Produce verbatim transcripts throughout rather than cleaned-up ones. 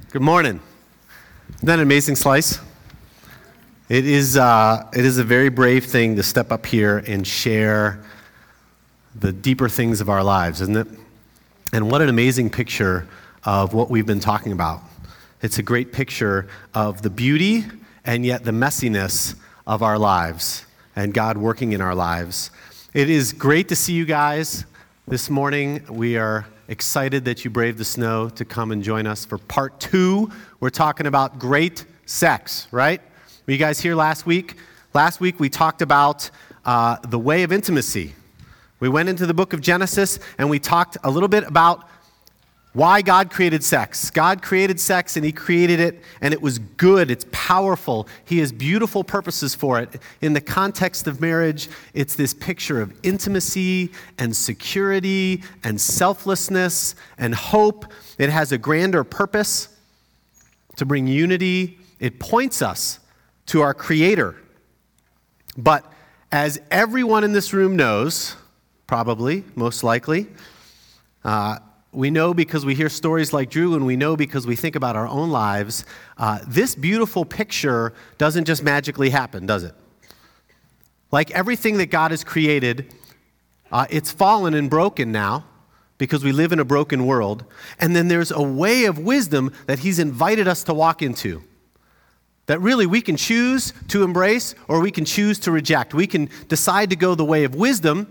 Good morning. Isn't that an amazing slice? It is, uh, it is a very brave thing to step up here and share the deeper things of our lives, isn't it? And what an amazing picture of what we've been talking about. It's a great picture of the beauty and yet the messiness of our lives and God working in our lives. It is great to see you guys this morning. We are excited that you braved the snow to come and join us for part two. We're talking about great sex, right? Were you guys here last week? Last week we talked about uh, the way of intimacy. We went into the book of Genesis and we talked a little bit about why God created sex. God created sex and he created it and it was good. It's powerful. He has beautiful purposes for it. In the context of marriage, it's this picture of intimacy and security and selflessness and hope. It has a grander purpose to bring unity. It points us to our Creator. But as everyone in this room knows, probably, most likely, uh, we know because we hear stories like Drew, and we know because we think about our own lives, uh, this beautiful picture doesn't just magically happen, does it? Like everything that God has created, uh, it's fallen and broken now because we live in a broken world. And then there's a way of wisdom that he's invited us to walk into that really we can choose to embrace or we can choose to reject. We can decide to go the way of wisdom,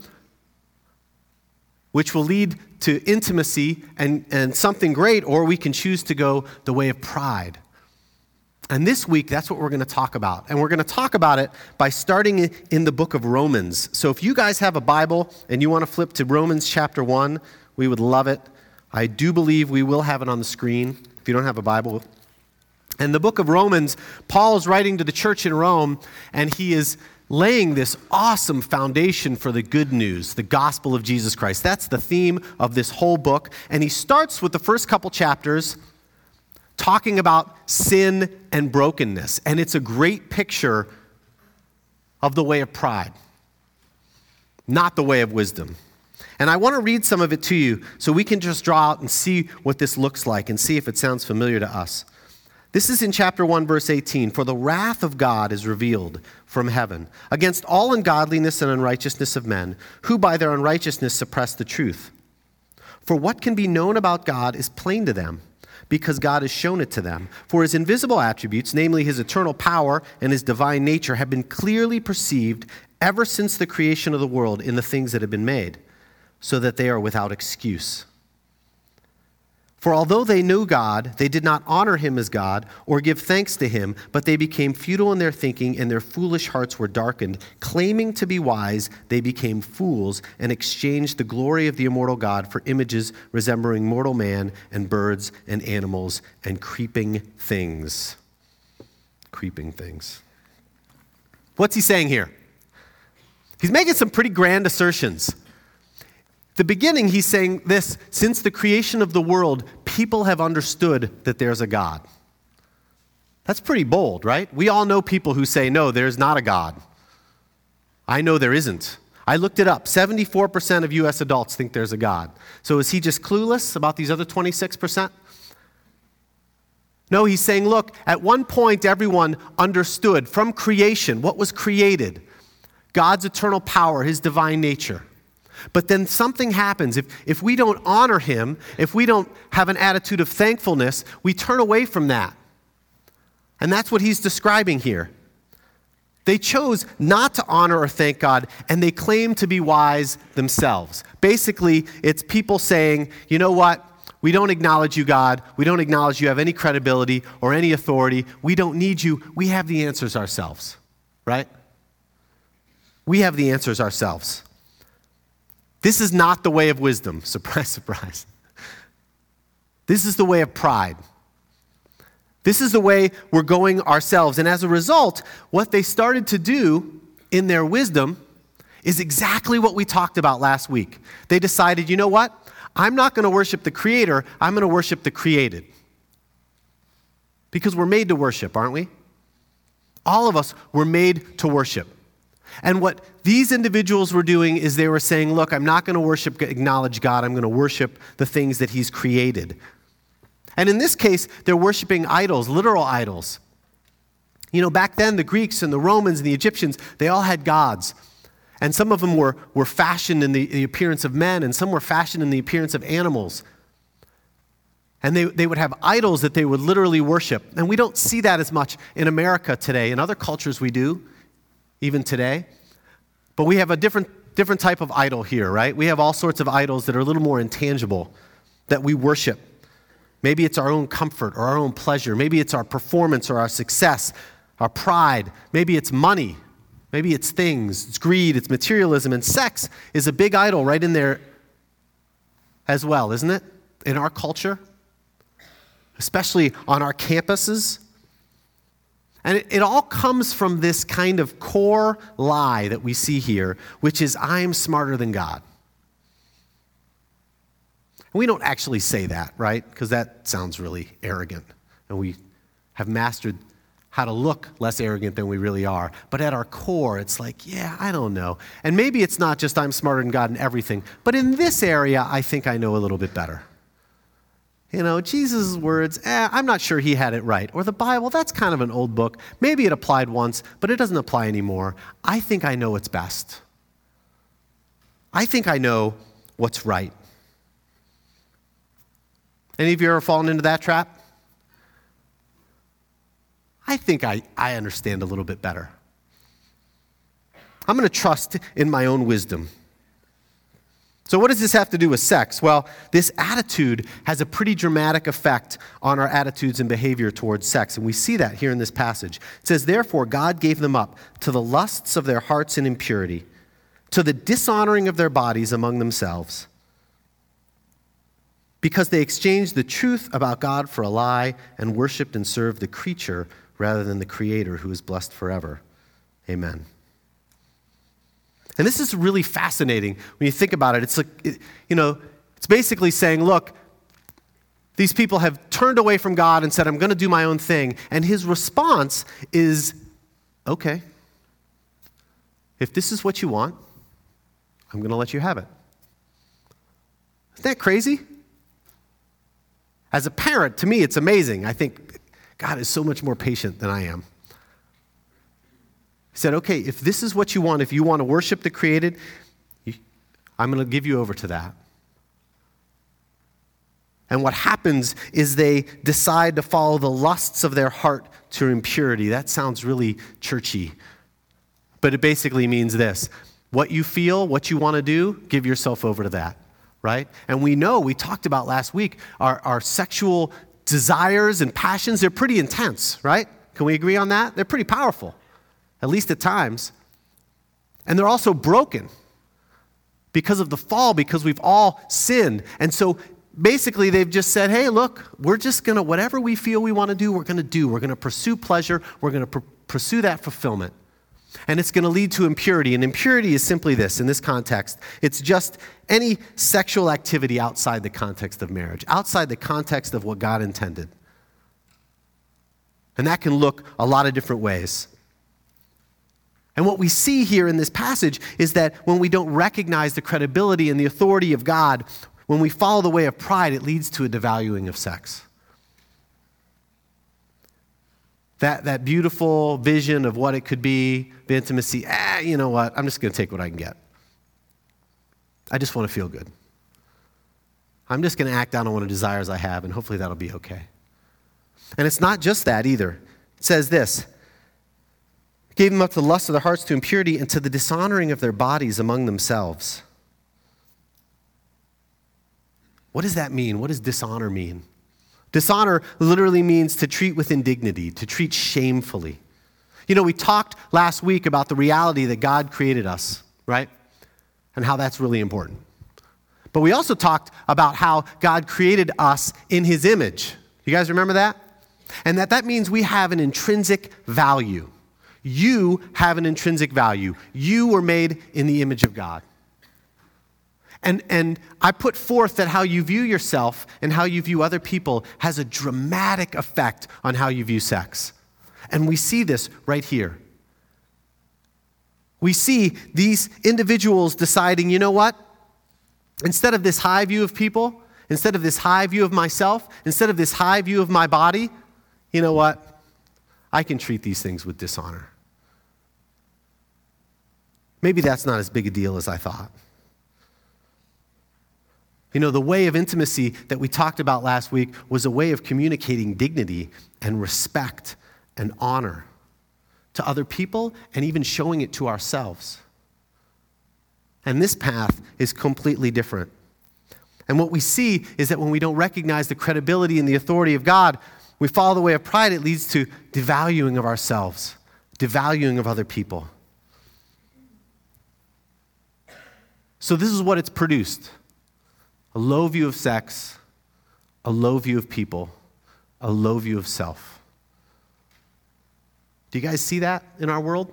which will lead to intimacy and, and something great, or we can choose to go the way of pride. And this week, that's what we're going to talk about. And we're going to talk about it by starting in the book of Romans. So if you guys have a Bible and you want to flip to Romans chapter one, we would love it. I do believe we will have it on the screen if you don't have a Bible. And the book of Romans, Paul is writing to the church in Rome, and he is laying this awesome foundation for the good news, the gospel of Jesus Christ. That's the theme of this whole book. And he starts with the first couple chapters talking about sin and brokenness. And it's a great picture of the way of pride, not the way of wisdom. And I want to read some of it to you so we can just draw out and see what this looks like and see if it sounds familiar to us. This is in chapter one, verse eighteen. For the wrath of God is revealed from heaven against all ungodliness and unrighteousness of men, who by their unrighteousness suppress the truth. For what can be known about God is plain to them, because God has shown it to them. For his invisible attributes, namely his eternal power and his divine nature, have been clearly perceived ever since the creation of the world in the things that have been made, so that they are without excuse. For although they knew God, they did not honor him as God or give thanks to him, but they became futile in their thinking, and their foolish hearts were darkened. Claiming to be wise, they became fools and exchanged the glory of the immortal God for images resembling mortal man and birds and animals and creeping things. Creeping things. What's he saying here? He's making some pretty grand assertions. The beginning, he's saying this: since the creation of the world, people have understood that there's a God. That's pretty bold, right? We all know people who say, no, there's not a God. I know there isn't. I looked it up. seventy-four percent of U S adults think there's a God. So is he just clueless about these other twenty-six percent? No, he's saying, look, at one point everyone understood from creation what was created: God's eternal power, his divine nature. But then something happens. If, if we don't honor him, if we don't have an attitude of thankfulness, we turn away from that. And that's what he's describing here. They chose not to honor or thank God, and they claim to be wise themselves. Basically, it's people saying, you know what? We don't acknowledge you, God. We don't acknowledge you have any credibility or any authority. We don't need you. We have the answers ourselves, right? We have the answers ourselves. This is not the way of wisdom. Surprise, surprise. This is the way of pride. This is the way we're going ourselves. And as a result, what they started to do in their wisdom is exactly what we talked about last week. They decided, you know what? I'm not going to worship the Creator. I'm going to worship the created. Because we're made to worship, aren't we? All of us were made to worship. And what these individuals were doing is they were saying, look, I'm not going to worship, acknowledge God. I'm going to worship the things that he's created. And in this case, they're worshiping idols, literal idols. You know, back then, the Greeks and the Romans and the Egyptians, they all had gods. And some of them were, were fashioned in the, the appearance of men, and some were fashioned in the appearance of animals. And they, they would have idols that they would literally worship. And we don't see that as much in America today. In other cultures we do, even today. But we have a different, different type of idol here, right? We have all sorts of idols that are a little more intangible, that we worship. Maybe it's our own comfort or our own pleasure. Maybe it's our performance or our success, our pride. Maybe it's money. Maybe it's things. It's greed. It's materialism. And sex is a big idol right in there as well, isn't it? In our culture, especially on our campuses. And it, it all comes from this kind of core lie that we see here, which is, I'm smarter than God. We don't actually say that, right? Because that sounds really arrogant. And we have mastered how to look less arrogant than we really are. But at our core, it's like, yeah, I don't know. And maybe it's not just I'm smarter than God in everything, but in this area, I think I know a little bit better. You know, Jesus' words, eh, I'm not sure he had it right. Or the Bible, that's kind of an old book. Maybe it applied once, but it doesn't apply anymore. I think I know what's best. I think I know what's right. Any of you ever fallen into that trap? I think I, I understand a little bit better. I'm going to trust in my own wisdom. So what does this have to do with sex? Well, this attitude has a pretty dramatic effect on our attitudes and behavior towards sex, and we see that here in this passage. It says, therefore, God gave them up to the lusts of their hearts in impurity, to the dishonoring of their bodies among themselves, because they exchanged the truth about God for a lie and worshiped and served the creature rather than the Creator who is blessed forever. Amen. And this is really fascinating when you think about it. It's like, it, you know, it's basically saying, look, these people have turned away from God and said, I'm going to do my own thing. And his response is, okay, if this is what you want, I'm going to let you have it. Isn't that crazy? As a parent, to me, it's amazing. I think God is so much more patient than I am. He said, okay, if this is what you want, if you want to worship the created, I'm going to give you over to that. And what happens is they decide to follow the lusts of their heart to impurity. That sounds really churchy, but it basically means this. What you feel, what you want to do, give yourself over to that, right? And we know, we talked about last week, our, our sexual desires and passions, they're pretty intense, right? Can we agree on that? They're pretty powerful, at least at times. And they're also broken because of the fall, because we've all sinned. And so basically they've just said, hey, look, we're just going to, whatever we feel we want to do, we're going to do. We're going to pursue pleasure. We're going to pr- pursue that fulfillment. And it's going to lead to impurity. And impurity is simply this, in this context. It's just any sexual activity outside the context of marriage, outside the context of what God intended. And that can look a lot of different ways. And what we see here in this passage is that when we don't recognize the credibility and the authority of God, when we follow the way of pride, it leads to a devaluing of sex. That, that beautiful vision of what it could be, the intimacy, ah, you know what, I'm just going to take what I can get. I just want to feel good. I'm just going to act out on what the desires I have, and hopefully that'll be okay. And it's not just that either. It says this, gave them up to the lust of their hearts, to impurity, and to the dishonoring of their bodies among themselves. What does that mean? What does dishonor mean? Dishonor literally means to treat with indignity, to treat shamefully. You know, we talked last week about the reality that God created us, right? And how that's really important. But we also talked about how God created us in his image. You guys remember that? And that that means we have an intrinsic value. You have an intrinsic value. You were made in the image of God. And, and I put forth that how you view yourself and how you view other people has a dramatic effect on how you view sex. And we see this right here. We see these individuals deciding, you know what? Instead of this high view of people, instead of this high view of myself, instead of this high view of my body, you know what? I can treat these things with dishonor. Maybe that's not as big a deal as I thought. You know, the way of intimacy that we talked about last week was a way of communicating dignity and respect and honor to other people and even showing it to ourselves. And this path is completely different. And what we see is that when we don't recognize the credibility and the authority of God, we follow the way of pride. It leads to devaluing of ourselves, devaluing of other people. So this is what it's produced. A low view of sex, a low view of people, a low view of self. Do you guys see that in our world?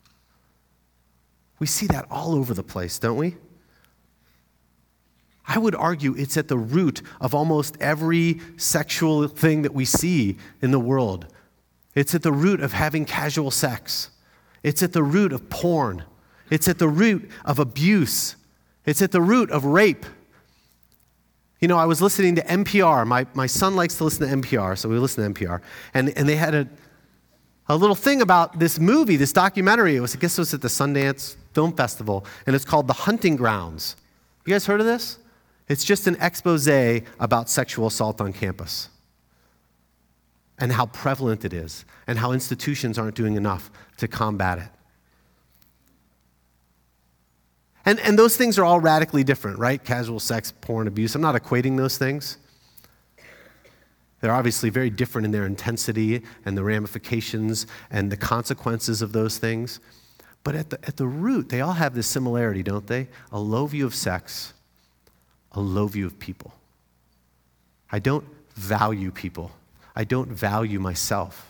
We see that all over the place, don't we? I would argue it's at the root of almost every sexual thing that we see in the world. It's at the root of having casual sex. It's at the root of porn. It's at the root of abuse. It's at the root of rape. You know, I was listening to N P R. My, my son likes to listen to N P R, so we listen to N P R. And, and they had a, a little thing about this movie, this documentary. It was, I guess it was at the Sundance Film Festival, and it's called The Hunting Grounds. You guys heard of this? It's just an expose about sexual assault on campus and how prevalent it is and how institutions aren't doing enough to combat it. And, and those things are all radically different, right? Casual sex, porn, abuse. I'm not equating those things. They're obviously very different in their intensity and the ramifications and the consequences of those things. But at the, at the root, they all have this similarity, don't they? A low view of sex, a low view of people. I don't value people. I don't value myself.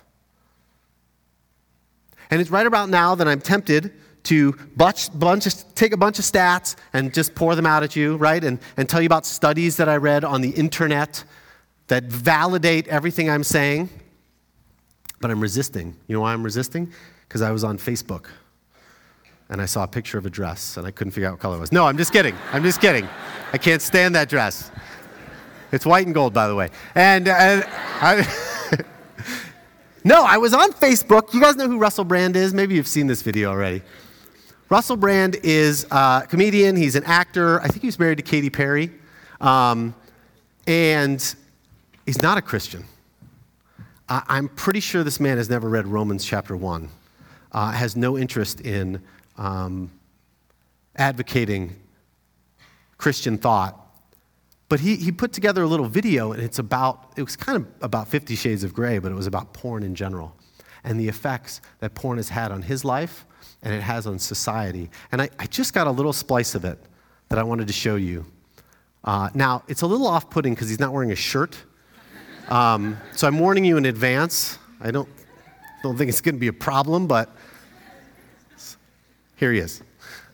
And it's right about now that I'm tempted to bunch, bunch of, take a bunch of stats and just pour them out at you, right? And, and tell you about studies that I read on the internet that validate everything I'm saying. But I'm resisting. You know why I'm resisting? Because I was on Facebook and I saw a picture of a dress and I couldn't figure out what color it was. No, I'm just kidding. I'm just kidding. I can't stand that dress. It's white and gold, by the way. And, and I... No, I was on Facebook. You guys know who Russell Brand is? Maybe you've seen this video already. Russell Brand is a comedian. He's an actor. I think he was married to Katy Perry. Um, and he's not a Christian. Uh, I'm pretty sure this man has never read Romans chapter one. Uh, has no interest in um, advocating Christian thought. But he, he put together a little video, and it's about, it was kind of about Fifty Shades of Grey, but it was about porn in general and the effects that porn has had on his life and it has on society. And I, I just got a little splice of it that I wanted to show you. Uh, now, it's a little off-putting because he's not wearing a shirt. Um, so I'm warning you in advance. I don't, don't think it's going to be a problem, but here he is.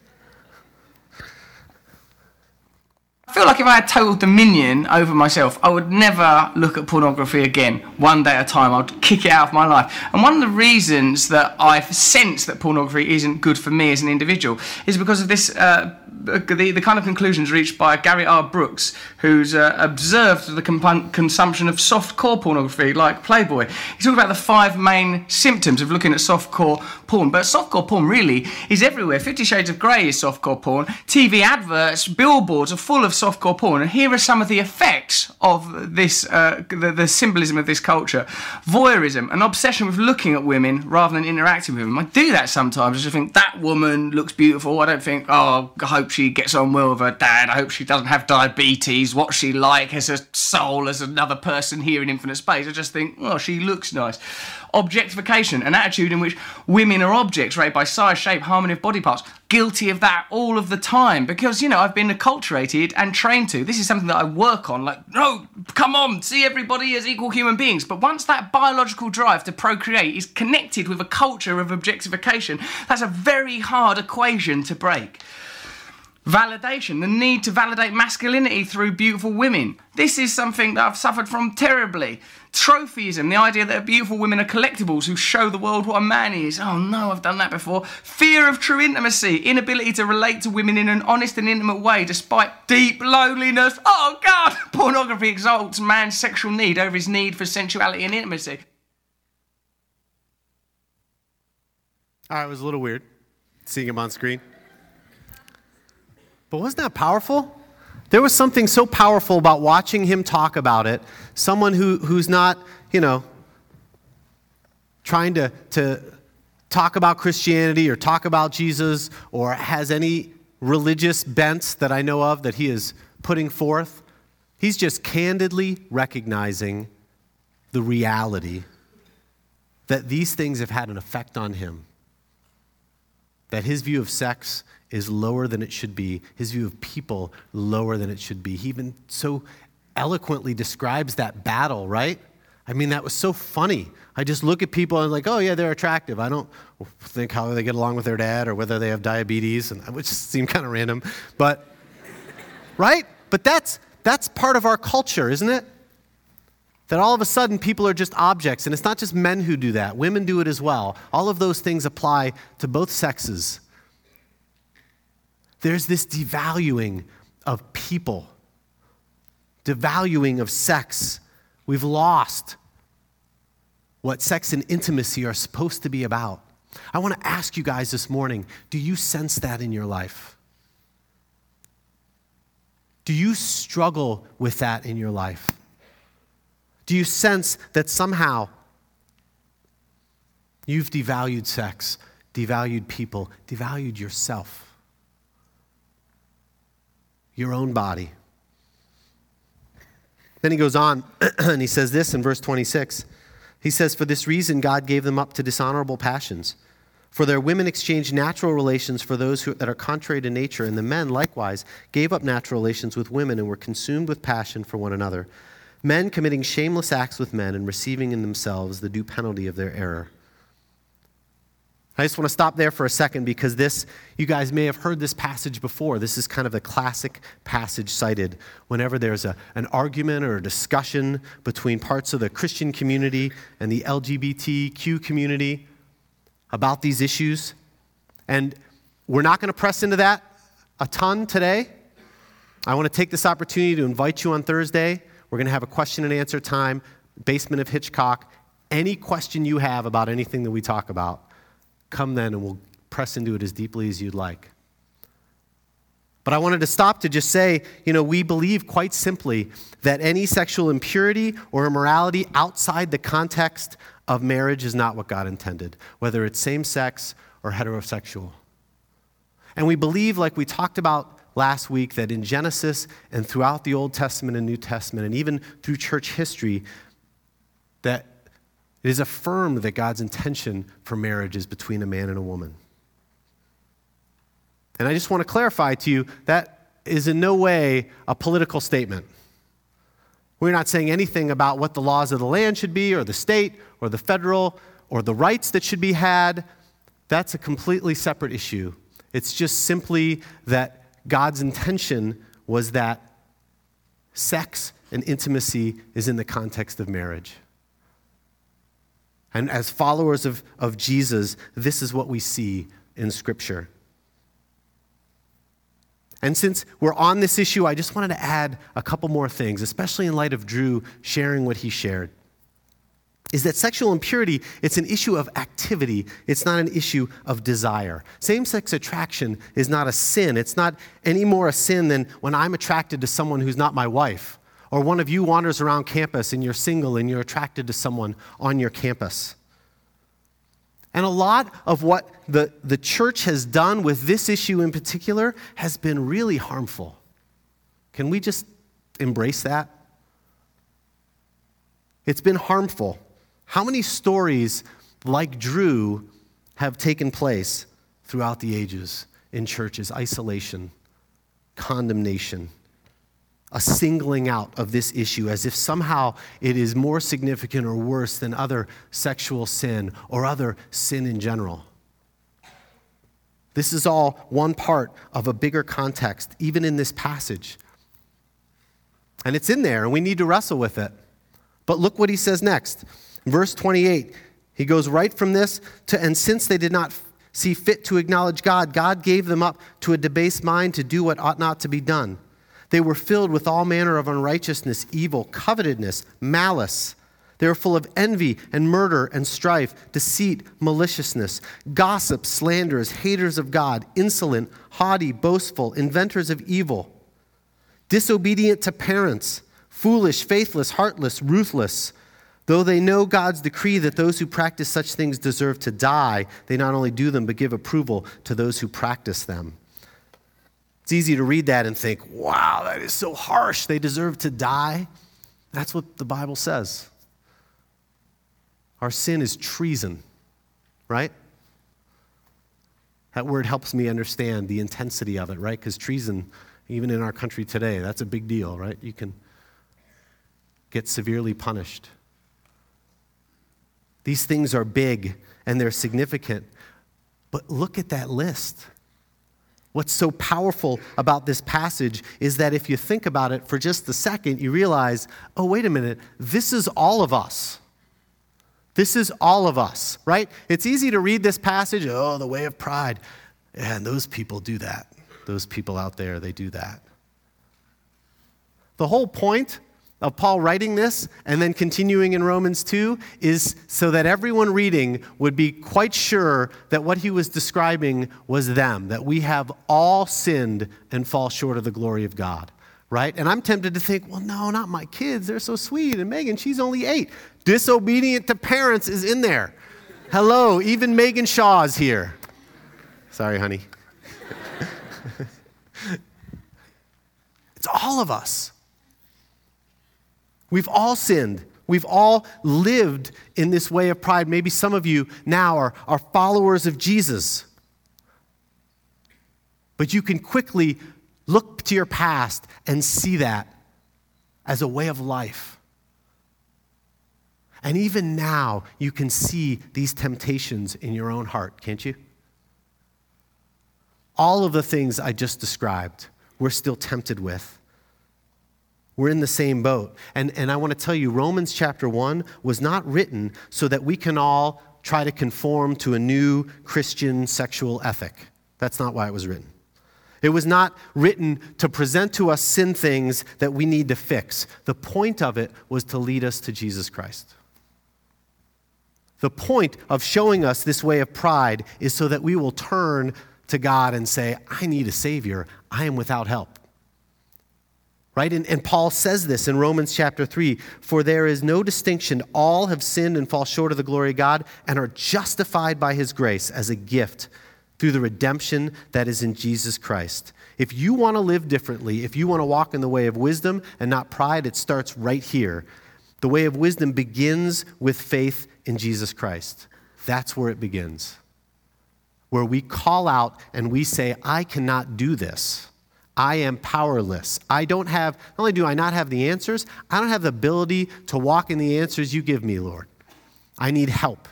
I feel like if I had total dominion over myself, I would never look at pornography again, one day at a time. I'd kick it out of my life. And one of the reasons that I've sensed that pornography isn't good for me as an individual is because of this, uh, the, the kind of conclusions reached by Gary R. Brooks, who's uh, observed the comp- consumption of soft-core pornography like Playboy. He's talking about the five main symptoms of looking at soft-core porn. But soft-core porn really is everywhere. Fifty Shades of Grey is soft-core porn. T V adverts, billboards are full of softcore porn, and here are some of the effects of this, uh, the, the symbolism of this culture. Voyeurism, an obsession with looking at women rather than interacting with them. I do that sometimes. I just think, that woman looks beautiful. I don't think, oh, I hope she gets on well with her dad. I hope she doesn't have diabetes. What's she like as a soul, as another person here in infinite space? I just think, oh, she looks nice. Objectification, an attitude in which women are objects rated by size, shape, harmony of body parts. Guilty of that all of the time because, you know, I've been acculturated and trained to. This is something that I work on. Like, no, come on, see everybody as equal human beings. But once that biological drive to procreate is connected with a culture of objectification, that's a very hard equation to break. Validation, the need to validate masculinity through beautiful women. This is something that I've suffered from terribly. Trophyism, the idea that beautiful women are collectibles who show the world what a man is. Oh no, I've done that before. Fear of true intimacy, inability to relate to women in an honest and intimate way despite deep loneliness. Oh God, pornography exalts man's sexual need over his need for sensuality and intimacy. All right, it was a little weird seeing him on screen. But wasn't that powerful? There was something so powerful about watching him talk about it. Someone who, who's not, you know, trying to, to talk about Christianity or talk about Jesus or has any religious bents that I know of that he is putting forth. He's just candidly recognizing the reality that these things have had an effect on him. That his view of sex is lower than it should be. His view of people lower than it should be. He even so eloquently describes that battle, right? I mean, that was so funny. I just look at people and I'm like, oh yeah, they're attractive. I don't think how they get along with their dad or whether they have diabetes, and which seemed kind of random. But right? But that's that's part of our culture, isn't it? That all of a sudden people are just objects, and it's not just men who do that. Women do it as well. All of those things apply to both sexes. There's this devaluing of people, devaluing of sex. We've lost what sex and intimacy are supposed to be about. I want to ask you guys this morning, do you sense that in your life? Do you struggle with that in your life? Do you sense that somehow you've devalued sex, devalued people, devalued yourself? Your own body. Then he goes on and he says this in verse twenty-six. He says, for this reason God gave them up to dishonorable passions. For their women exchanged natural relations for those who, that are contrary to nature, and the men likewise gave up natural relations with women and were consumed with passion for one another. Men committing shameless acts with men and receiving in themselves the due penalty of their error. I just want to stop there for a second because this, you guys may have heard this passage before. This is kind of the classic passage cited whenever there's a, an argument or a discussion between parts of the Christian community and the L G B T Q community about these issues. And we're not going to press into that a ton today. I want to take this opportunity to invite you on Thursday. We're going to have a question and answer time, basement of Hitchcock. Any question you have about anything that we talk about, come then and we'll press into it as deeply as you'd like. But I wanted to stop to just say, you know, we believe quite simply that any sexual impurity or immorality outside the context of marriage is not what God intended, whether it's same-sex or heterosexual. And we believe, like we talked about last week, that in Genesis and throughout the Old Testament and New Testament and even through church history, that it is affirmed that God's intention for marriage is between a man and a woman. And I just want to clarify to you, that is in no way a political statement. We're not saying anything about what the laws of the land should be, or the state, or the federal, or the rights that should be had. That's a completely separate issue. It's just simply that God's intention was that sex and intimacy is in the context of marriage. And as followers of, of Jesus, this is what we see in Scripture. And since we're on this issue, I just wanted to add a couple more things, especially in light of Drew sharing what he shared. Is that sexual impurity, it's an issue of activity. It's not an issue of desire. Same-sex attraction is not a sin. It's not any more a sin than when I'm attracted to someone who's not my wife. Or one of you wanders around campus and you're single and you're attracted to someone on your campus. And a lot of what the, the church has done with this issue in particular has been really harmful. Can we just embrace that? It's been harmful. How many stories like Drew have taken place throughout the ages in churches? Isolation, condemnation, a singling out of this issue as if somehow it is more significant or worse than other sexual sin or other sin in general. This is all one part of a bigger context, even in this passage. And it's in there, and we need to wrestle with it. But look what he says next. Verse twenty-eight, he goes right from this to, and since they did not see fit to acknowledge God, God gave them up to a debased mind to do what ought not to be done. They were filled with all manner of unrighteousness, evil, covetousness, malice. They were full of envy and murder and strife, deceit, maliciousness, gossips, slanderers, haters of God, insolent, haughty, boastful, inventors of evil, disobedient to parents, foolish, faithless, heartless, ruthless. Though they know God's decree that those who practice such things deserve to die, they not only do them, but give approval to those who practice them. It's easy to read that and think, wow, that is so harsh. They deserve to die. That's what the Bible says. Our sin is treason, right? That word helps me understand the intensity of it, right? Because treason, even in our country today, that's a big deal, right? You can get severely punished. These things are big and they're significant. But look at that list. What's so powerful about this passage is that if you think about it for just a second, you realize, oh, wait a minute, this is all of us. This is all of us, right? It's easy to read this passage, oh, the way of pride. And those people do that. Those people out there, they do that. The whole point of Paul writing this and then continuing in Romans two is so that everyone reading would be quite sure that what he was describing was them, that we have all sinned and fall short of the glory of God, right? And I'm tempted to think, well, no, not my kids. They're so sweet. And Megan, she's only eight. Disobedient to parents is in there. Hello, even Megan Shaw's here. Sorry, honey. It's all of us. We've all sinned. We've all lived in this way of pride. Maybe some of you now are, are followers of Jesus. But you can quickly look to your past and see that as a way of life. And even now, you can see these temptations in your own heart, can't you? All of the things I just described, we're still tempted with. We're in the same boat. And, and I want to tell you, Romans chapter one was not written so that we can all try to conform to a new Christian sexual ethic. That's not why it was written. It was not written to present to us sin things that we need to fix. The point of it was to lead us to Jesus Christ. The point of showing us this way of pride is so that we will turn to God and say, I need a Savior. I am without help. Right? And, and Paul says this in Romans chapter three, for there is no distinction. All have sinned and fall short of the glory of God and are justified by his grace as a gift through the redemption that is in Jesus Christ. If you want to live differently, if you want to walk in the way of wisdom and not pride, it starts right here. The way of wisdom begins with faith in Jesus Christ. That's where it begins. Where we call out and we say, I cannot do this. I am powerless. I don't have, not only do I not have the answers, I don't have the ability to walk in the answers you give me, Lord. I need help.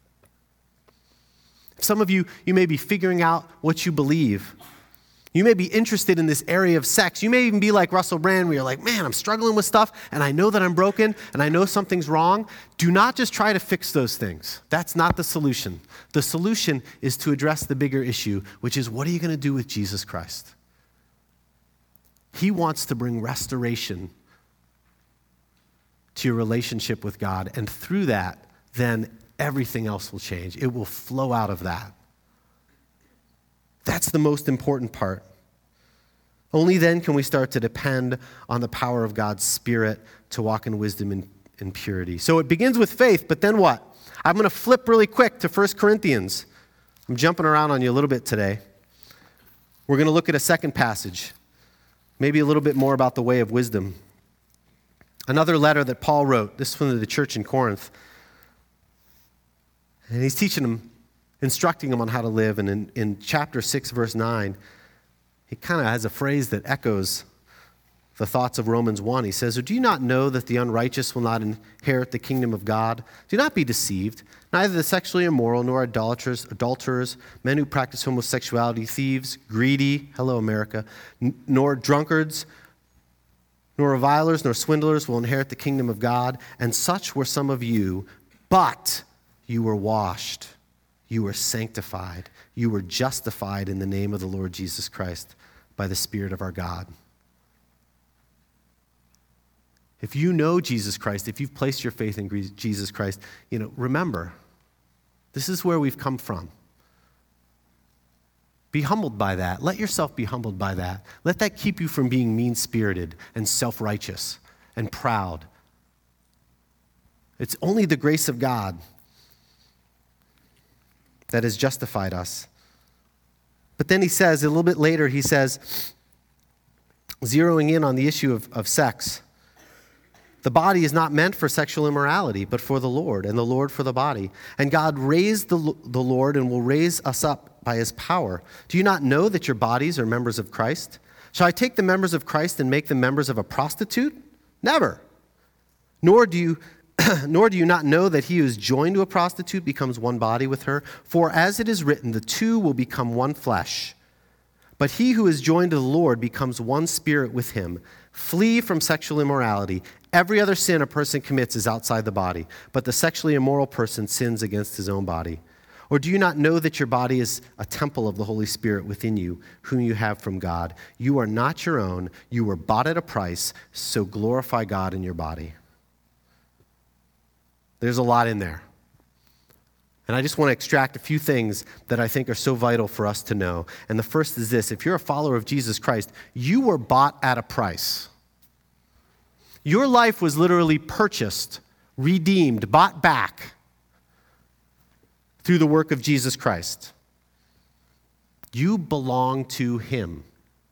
Some of you, you may be figuring out what you believe. You may be interested in this area of sex. You may even be like Russell Brand, where you're like, man, I'm struggling with stuff, and I know that I'm broken, and I know something's wrong. Do not just try to fix those things. That's not the solution. The solution is to address the bigger issue, which is, what are you going to do with Jesus Christ? He wants to bring restoration to your relationship with God, and through that, then everything else will change. It will flow out of that. That's the most important part. Only then can we start to depend on the power of God's Spirit to walk in wisdom and, and purity. So it begins with faith, but then what? I'm going to flip really quick to First Corinthians. I'm jumping around on you a little bit today. We're going to look at a second passage, maybe a little bit more about the way of wisdom. Another letter that Paul wrote, this is from the church in Corinth. And he's teaching them, instructing them on how to live. And in, in chapter six, verse nine, he kind of has a phrase that echoes the thoughts of Romans one. He says, "Do you not know that the unrighteous will not inherit the kingdom of God? Do not be deceived. Neither the sexually immoral, nor idolaters, adulterers, men who practice homosexuality, thieves, greedy," hello America, n- "nor drunkards, nor revilers, nor swindlers will inherit the kingdom of God. And such were some of you, but you were washed, you were sanctified, you were justified in the name of the Lord Jesus Christ by the Spirit of our God." If you know Jesus Christ, if you've placed your faith in Jesus Christ, you know, remember, this is where we've come from. Be humbled by that. Let yourself be humbled by that. Let that keep you from being mean-spirited and self-righteous and proud. It's only the grace of God that has justified us. But then he says, a little bit later, he says, zeroing in on the issue of, of sex, "The body is not meant for sexual immorality, but for the Lord, and the Lord for the body. And God raised the, the Lord and will raise us up by his power. Do you not know that your bodies are members of Christ? Shall I take the members of Christ and make them members of a prostitute? Never. Nor do you, nor do you not know that he who is joined to a prostitute becomes one body with her? For as it is written, the two will become one flesh. But he who is joined to the Lord becomes one spirit with him. Flee from sexual immorality. Every other sin a person commits is outside the body, but the sexually immoral person sins against his own body. Or do you not know that your body is a temple of the Holy Spirit within you, whom you have from God? You are not your own. You were bought at a price, so glorify God in your body." There's a lot in there. And I just want to extract a few things that I think are so vital for us to know. And the first is this: if you're a follower of Jesus Christ, you were bought at a price. Your life was literally purchased, redeemed, bought back through the work of Jesus Christ. You belong to him.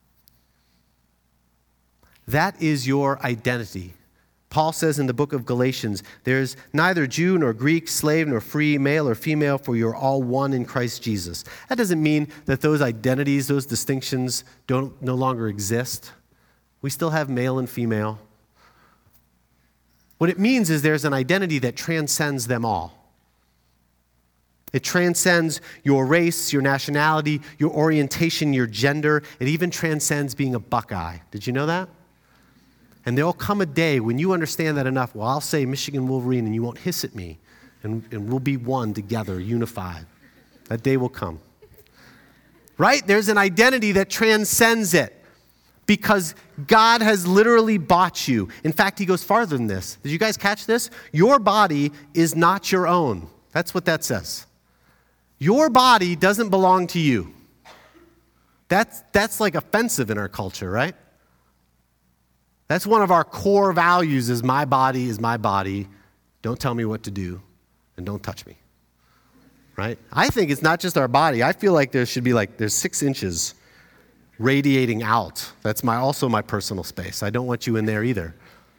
That is your identity. Paul says in the book of Galatians, "There's neither Jew nor Greek, slave nor free, male or female, for you're all one in Christ Jesus." That doesn't mean that those identities, those distinctions don't no longer exist. We still have male and female. What it means is there's an identity that transcends them all. It transcends your race, your nationality, your orientation, your gender. It even transcends being a Buckeye. Did you know that? And there'll come a day when you understand that enough. Well, I'll say Michigan Wolverine and you won't hiss at me. And, and we'll be one together, unified. That day will come. Right? There's an identity that transcends it. Because God has literally bought you. In fact, he goes farther than this. Did you guys catch this? Your body is not your own. That's what that says. Your body doesn't belong to you. That's, that's like offensive in our culture, right? That's one of our core values is my body is my body. Don't tell me what to do and don't touch me, right? I think it's not just our body. I feel like there should be like, there's six inches radiating out. That's my also my personal space. I don't want you in there either.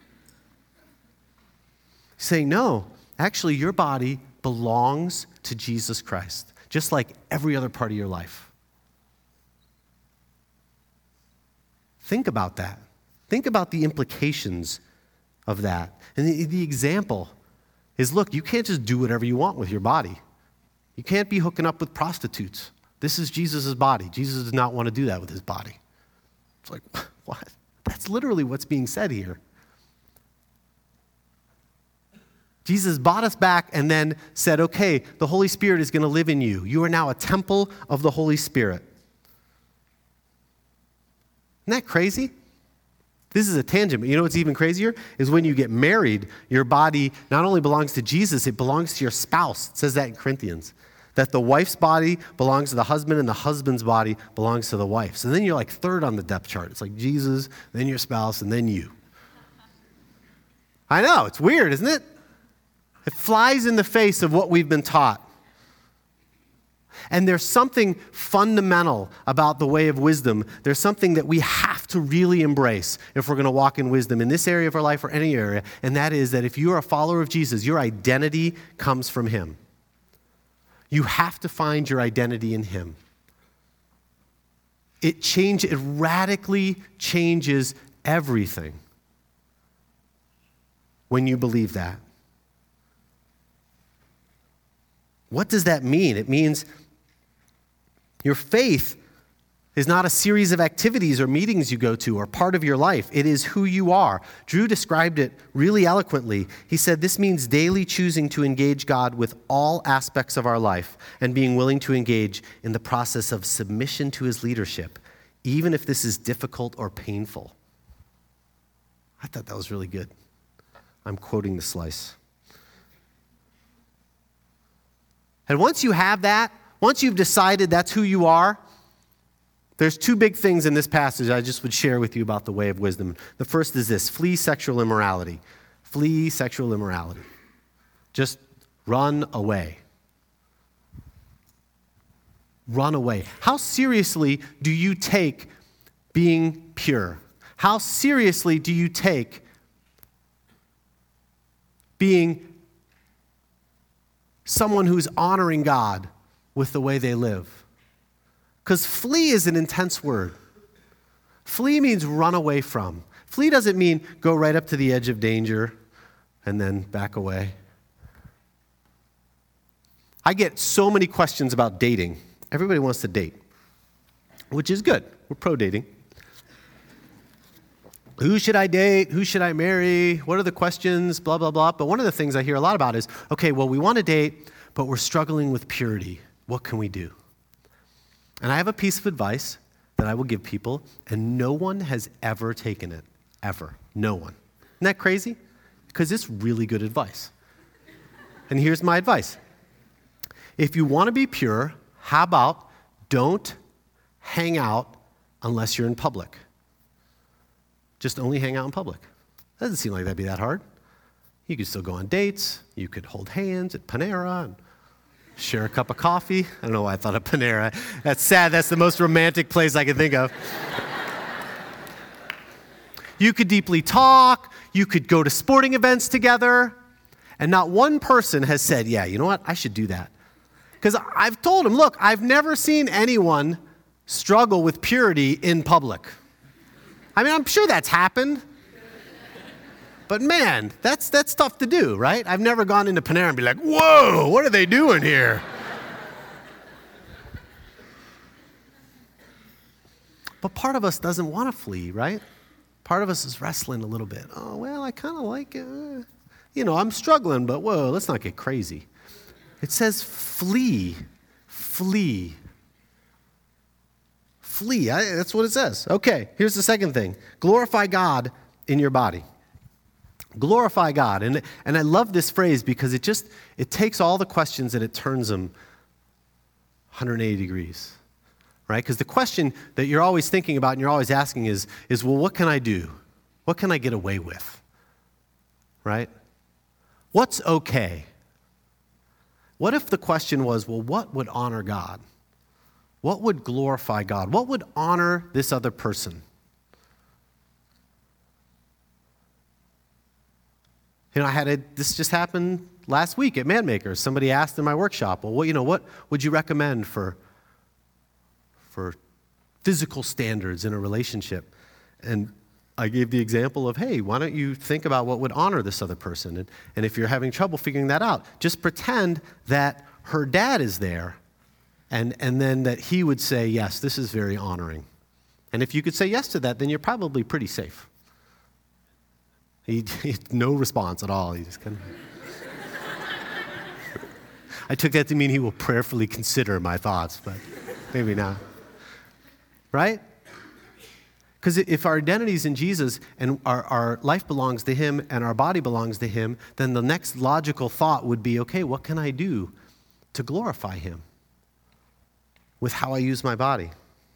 Saying, no, actually your body belongs to Jesus Christ, just like every other part of your life. Think about that. Think about the implications of that. And the, the example is, look, you can't just do whatever you want with your body. You can't be hooking up with prostitutes. This is Jesus' body. Jesus does not want to do that with his body. It's like, what? That's literally what's being said here. Jesus bought us back and then said, okay, the Holy Spirit is going to live in you. You are now a temple of the Holy Spirit. Isn't that crazy? This is a tangent, but you know what's even crazier? Is when you get married, your body not only belongs to Jesus, it belongs to your spouse. It says that in Corinthians. That the wife's body belongs to the husband and the husband's body belongs to the wife. So then you're like third on the depth chart. It's like Jesus, then your spouse, and then you. I know, it's weird, isn't it? It flies in the face of what we've been taught. And there's something fundamental about the way of wisdom. There's something that we have to really embrace if we're going to walk in wisdom in this area of our life or any area, and that is that if you are a follower of Jesus, your identity comes from him. You have to find your identity in him. It change, it radically changes everything when you believe that. What does that mean? It means your faith is not a series of activities or meetings you go to or part of your life. It is who you are. Drew described it really eloquently. He said this means daily choosing to engage God with all aspects of our life and being willing to engage in the process of submission to his leadership, even if this is difficult or painful. I thought that was really good. I'm quoting the slice. And once you have that, once you've decided that's who you are, there's two big things in this passage I just would share with you about the way of wisdom. The first is this: flee sexual immorality. Flee sexual immorality. Just run away. Run away. How seriously do you take being pure? How seriously do you take being someone who's honoring God with the way they live? Because flee is an intense word. Flee means run away from. Flee doesn't mean go right up to the edge of danger and then back away. I get so many questions about dating. Everybody wants to date, which is good. We're pro-dating. Who should I date? Who should I marry? What are the questions? Blah, blah, blah. But one of the things I hear a lot about is, okay, well, we want to date, but we're struggling with purity. What can we do? And I have a piece of advice that I will give people, and no one has ever taken it, ever. No one. Isn't that crazy? Because it's really good advice. And here's my advice. If you want to be pure, how about don't hang out unless you're in public? Just only hang out in public. Doesn't seem like that'd be that hard. You could still go on dates. You could hold hands at Panera and share a cup of coffee. I don't know why I thought of Panera. That's sad. That's the most romantic place I can think of. You could deeply talk. You could go to sporting events together. And not one person has said, yeah, you know what? I should do that. Because I've told them, look, I've never seen anyone struggle with purity in public. I mean, I'm sure that's happened. But man, that's that's tough to do, right? I've never gone into Panera and be like, whoa, what are they doing here? But part of us doesn't want to flee, right? Part of us is wrestling a little bit. Oh, well, I kind of like it. You know, I'm struggling, but whoa, let's not get crazy. It says flee, flee. Flee, I, that's what it says. Okay, here's the second thing. Glorify God in your body. Glorify God. And, and I love this phrase because it just, it takes all the questions and it turns them one hundred eighty degrees, right? Because the question that you're always thinking about and you're always asking is, is, well, what can I do? What can I get away with, right? What's okay? What if the question was, well, what would honor God? What would glorify God? What would honor this other person? You know, I had a, this just happened last week at Manmakers. Somebody asked in my workshop, well, what, you know, what would you recommend for, for physical standards in a relationship? And I gave the example of, hey, why don't you think about what would honor this other person? And, and if you're having trouble figuring that out, just pretend that her dad is there, and, and then that he would say, yes, this is very honoring. And if you could say yes to that, then you're probably pretty safe. He, he no response at all. He just kind of. I took that to mean he will prayerfully consider my thoughts, but maybe not. Right? Because if our identity is in Jesus and our, our life belongs to him and our body belongs to him, then the next logical thought would be, okay, what can I do to glorify him with how I use my body?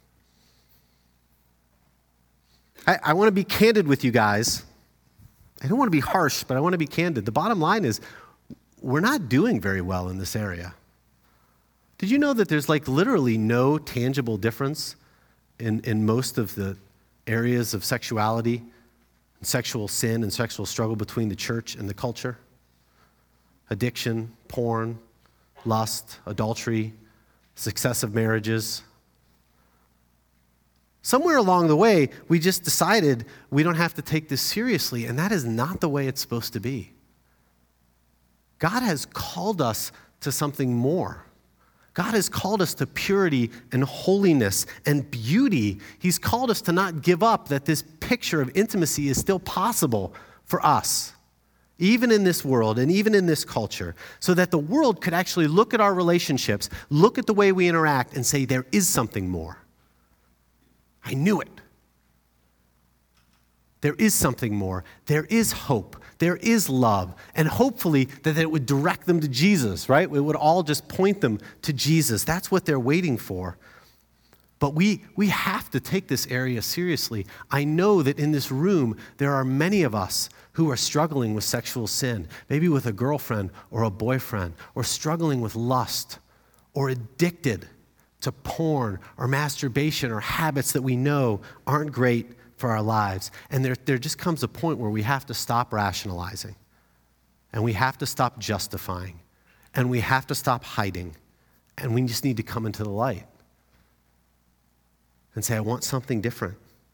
I, I want to be candid with you guys. I don't want to be harsh, but I want to be candid. The bottom line is we're not doing very well in this area. Did you know that there's like literally no tangible difference in, in most of the areas of sexuality, and sexual sin and sexual struggle between the church and the culture? Addiction, porn, lust, adultery, successive marriages. Somewhere along the way, we just decided we don't have to take this seriously, and that is not the way it's supposed to be. God has called us to something more. God has called us to purity and holiness and beauty. He's called us to not give up that this picture of intimacy is still possible for us, even in this world and even in this culture, so that the world could actually look at our relationships, look at the way we interact, and say, there is something more. I knew it. There is something more. There is hope. There is love. And hopefully that it would direct them to Jesus, right? It would all just point them to Jesus. That's what they're waiting for. But we, we have to take this area seriously. I know that in this room, there are many of us who are struggling with sexual sin, maybe with a girlfriend or a boyfriend, or struggling with lust, or addicted to porn or masturbation or habits that we know aren't great for our lives. And there, there just comes a point where we have to stop rationalizing, and we have to stop justifying, and we have to stop hiding, and we just need to come into the light and say, I want something different.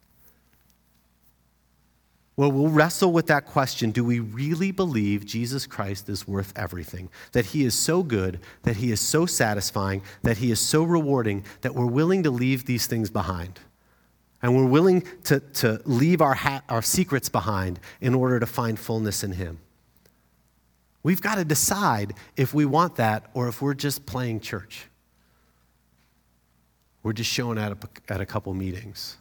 Well, we'll wrestle with that question. Do we really believe Jesus Christ is worth everything? That he is so good, that he is so satisfying, that he is so rewarding, that we're willing to leave these things behind? And we're willing to, to leave our, ha- our secrets behind in order to find fullness in him? We've got to decide if we want that or if we're just playing church. We're just showing at a, at a couple meetings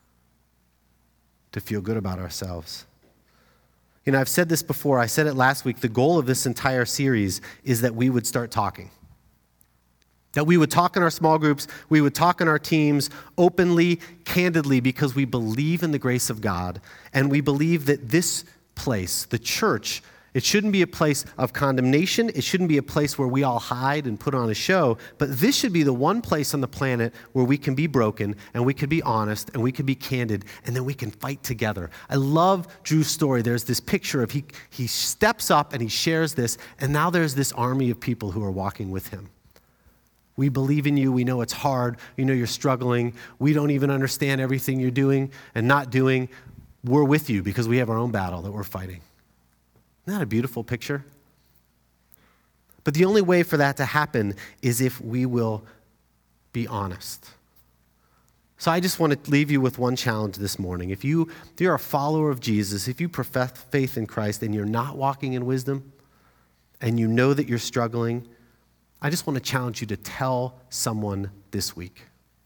to feel good about ourselves. You know, I've said this before. I said it last week. The goal of this entire series is that we would start talking. That we would talk in our small groups, we would talk in our teams openly, candidly, because we believe in the grace of God, and we believe that this place, the church, it shouldn't be a place of condemnation. It shouldn't be a place where we all hide and put on a show, but this should be the one place on the planet where we can be broken and we can be honest and we can be candid, and then we can fight together. I love Drew's story. There's this picture of he, he steps up and he shares this, and now there's this army of people who are walking with him. We believe in you. We know it's hard. We know you're struggling. We don't even understand everything you're doing and not doing. We're with you because we have our own battle that we're fighting. Isn't that a beautiful picture? But the only way for that to happen is if we will be honest. So I just want to leave you with one challenge this morning. If, you, if you're a follower of Jesus, if you profess faith in Christ and you're not walking in wisdom, and you know that you're struggling, I just want to challenge you to tell someone this week.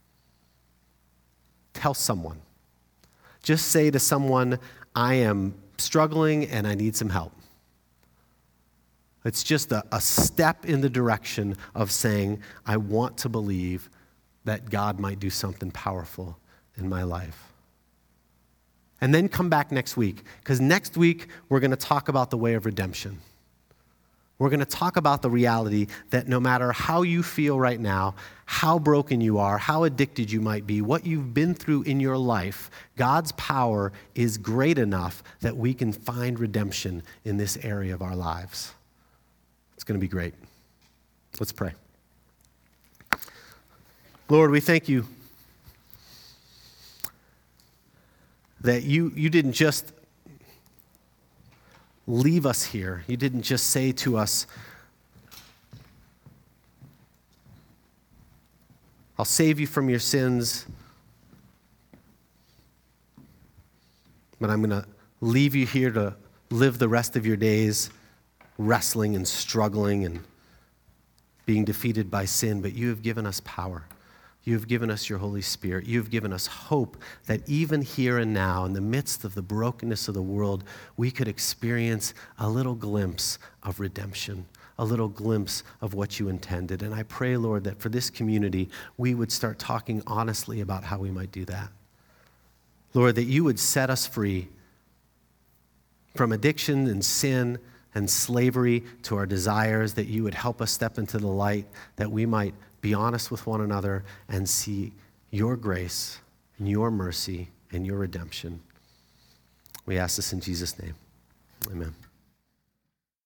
Tell someone. Just say to someone, I am struggling and I need some help. It's just a, a step in the direction of saying, I want to believe that God might do something powerful in my life. And then come back next week, because next week we're going to talk about the way of redemption. We're going to talk about the reality that no matter how you feel right now, how broken you are, how addicted you might be, what you've been through in your life, God's power is great enough that we can find redemption in this area of our lives. It's going to be great. Let's pray. Lord, we thank you that you, you didn't just leave us here. You didn't just say to us, I'll save you from your sins, but I'm going to leave you here to live the rest of your days wrestling and struggling and being defeated by sin. But you have given us power. You have given us your Holy Spirit. You have given us hope that even here and now, in the midst of the brokenness of the world, we could experience a little glimpse of redemption, a little glimpse of what you intended. And I pray, Lord, that for this community, we would start talking honestly about how we might do that. Lord, that you would set us free from addiction and sin and slavery to our desires, that you would help us step into the light, that we might be honest with one another and see your grace and your mercy and your redemption. We ask this in Jesus' name. Amen.